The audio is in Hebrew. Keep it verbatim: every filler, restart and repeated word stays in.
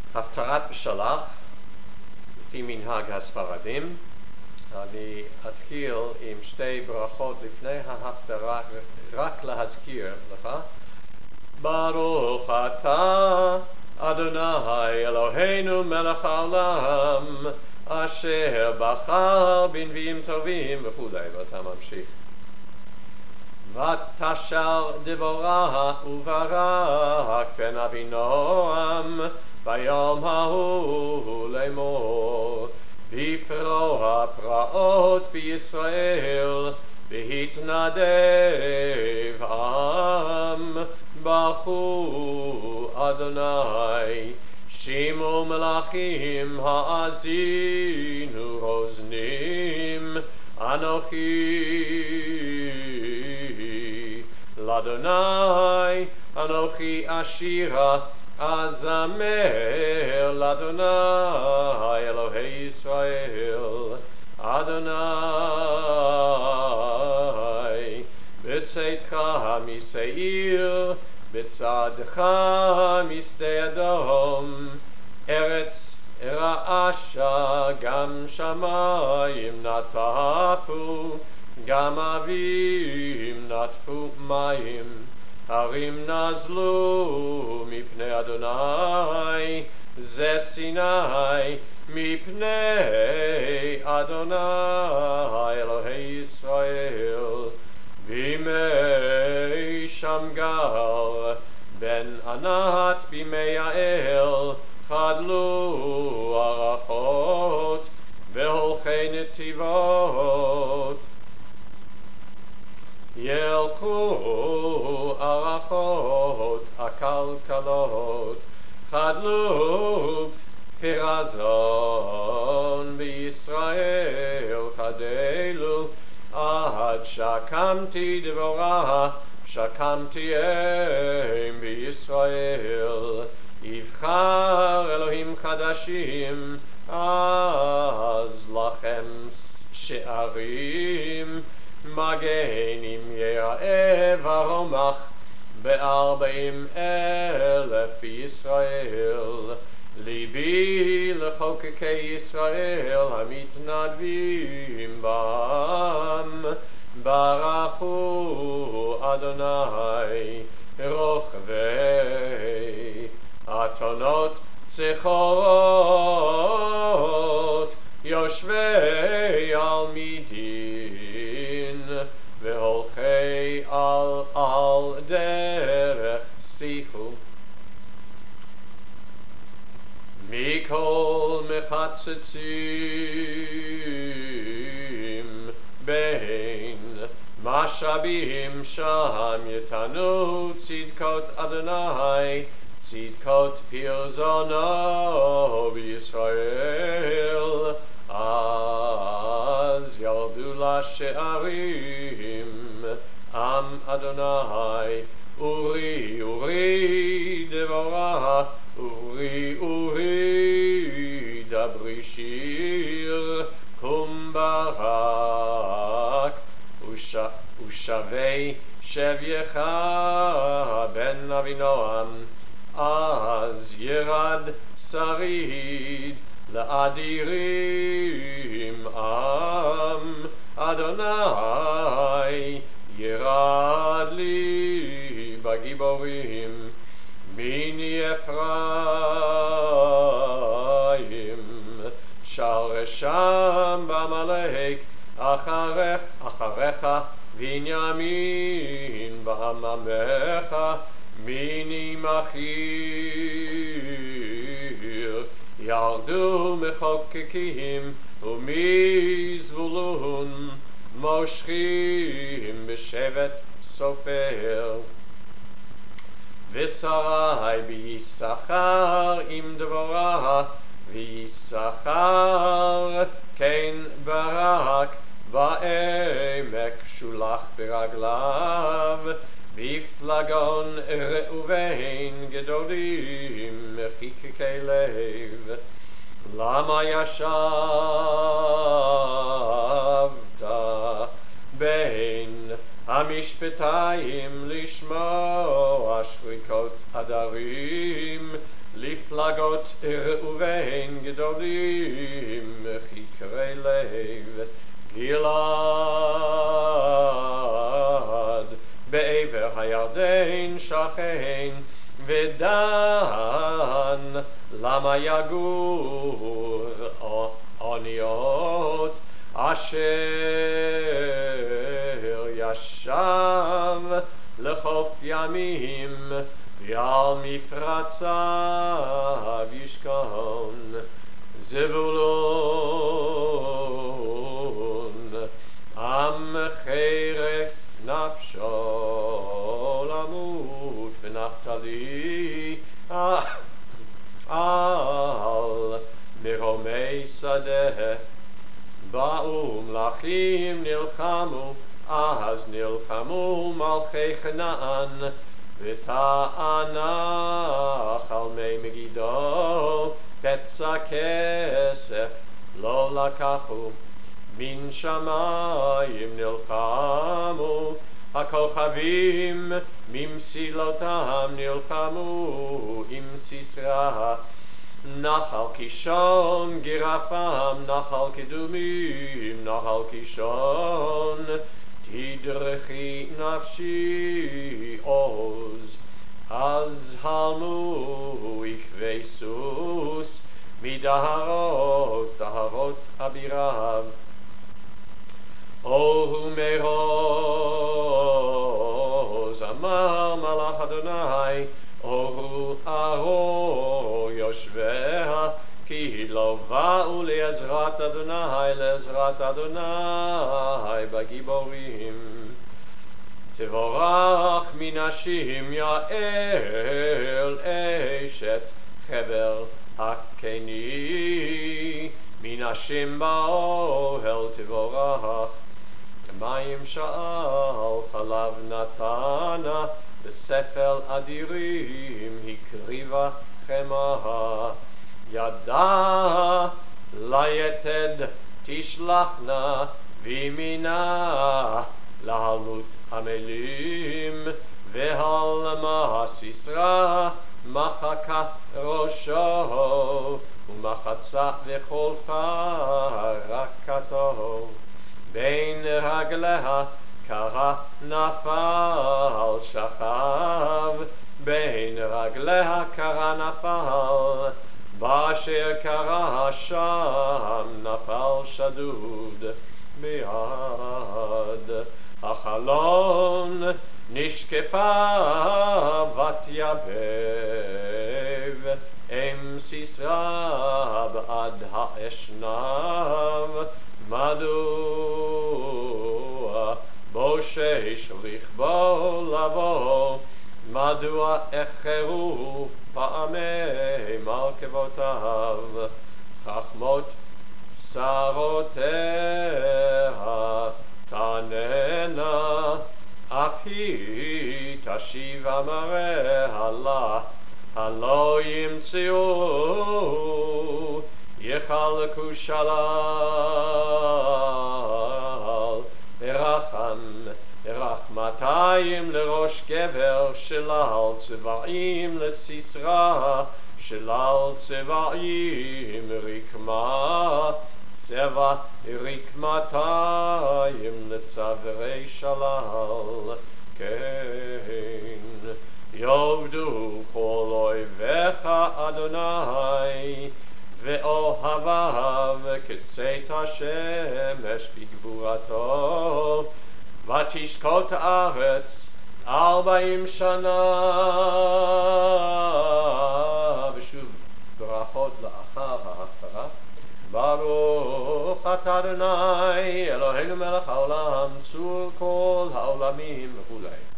הפטרת בשלח, לפי מנהג הספרדים. אני אתחיל עם שתי ברכות לפני ההפטרה, רק להזכיר לך. ברוך אתה, אדוני אלוהינו מלך העולם, אשר בחר בנביאים טובים וכולי, ואתה ממשיך. ותשר דבורה וברק בן אבינועם ביום ההוא לאמור, בפרוע פרעות בישראל, בהתנדב עם, ברכו אדוני, שמעו מלאכים האזינו אוזנים, אנוכי לאדוני, אנוכי אשירה אזמר לאדוני אלוהי ישראל. אדוני בצאתך משעיר, בצעדך משדה אדום, ארץ רעשה גם שמיים נטפו, גם אבים נטפו מים, הרים נזלו מפני אדוני, זה סיני מפני אדוני אלוהי ישראל. בימי שמגר בן ענת בימי יעל, חדלו ערכות והולכי נתיבות, ילכו ערכות עקלקלות, חדלו פרזון בישראל, חדלו עד שקמתי דבורה, שקמתי אם בישראל. יבחר אלוהים חדשים, אז לכם שערים, מגנים יראה ורומח, בארבעים אלף בישראל. ליבי לחוקקי ישראל המתנדבים בם, ברכו אדוני רוכבי אתונות צחורות, יושבי על מידין, והולכי על על דרך שיחו. מכל מחצצים בין משאבים שם יתנו, צדקות אדוני צדקות פרזונו בישראל. אז ירדו לשערים עם אדוני, אורי אורי דבורה, אורי אורי דברי שיר, קום ברק ושווה שבייך בן אבינועם. אז ירד שריד לאדירים עם, אדוני ירד לי בגיבורים. מיני אפרים שרשם בעמלק, אחריך אחריך בנימין בעממך. מיני מחיר ירדו מחוקקים, ומזבולון מושכים בשבט סופר. ושרי ביששכר עם דבורה, ויששכר כן ברק, בעמק שולח ברגליו. בפלגון ראובן גדולים מרחיקי לב. למה ישבת בין המשפטיים לשמוע שריקות עדרים, לפני מפלגות ראובן גדולים, חקרי לב גלעד, בעבר הירדן שכן, ודן למה יגור אוניות, אשר ישב לחוף ימים, ועל מפרציו ישכון. זבולון עם חרף נפשו למות, ונפתלי על מרומי שדה. באו מלכים נלחמו, אז נלחמו מלכי כנען, ותענך על מי מגידו, פצע כסף לא לקחו. מן שמיים נלחמו, הכוכבים ממסילותם נלחמו עם סיסרא. נחל קישון גרפם, נחל קדומים, נחל קישון, תדרכי נפשי עוז. אז הלמו עקבי סוס מדהרות, דהרות אביריו. אורו מרוז, אמר מלאך אדוני, אורו ארו יושביה, כי לא באו לעזרת אדוני, לעזרת אדוני בגיבורים. תבורך מנשים יעל אשת חבר הקני, מנשים באוהל תבורך. מים שאל חלב נתנה, בספל אדירים הקריבה חמאה. ידה ליתד תשלחנה, וימינה להעלות עמלים. והלמה סיסרא מחקה ראשו, ומחצה וחולפה רקתו. בין רגליה קרא נפל שכב, בין רגליה קרא נפל, באשר קרא שם נפל שדוד ביד. החלון נשקפה ותיבב, אם סיסרא בעד האשנב. מדוע בושש לכבו לבוא, מדוע איחרו פעמי מרכבותיו. חכמות שרותיה תעננה, אף היא תשיב אמריה לה. הלא ימצאו יחלקו שלל, רחם רחמתיים לראש גבר, שלל צבעים לסיסרא, שלל צבעים רקמה, צבע רקמתיים לצווארי שלל. כן יעבדו כל אויביך אדוני, ואוהביו כצאת השמש בגבורתו. ותשקוט הארץ ארבעים שנה. ושוב ברכות לאחר ההפטרה. ברוך אתה אדוני אלוהינו מלך העולם, צור כל העולמים וכולי.